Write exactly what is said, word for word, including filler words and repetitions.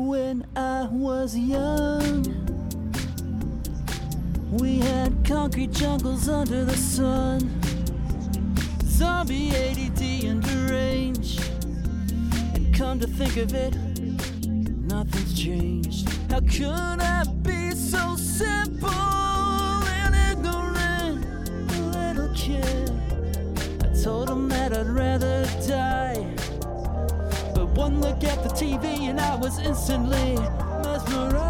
When I was young, we had concrete jungles under the sun, zombie A D D and deranged. And come to think of it, nothing's changed. How could I be so simple and ignorant, a little kid? I told him that I'd rather die, but one look at the T V and I was instantly mesmerized.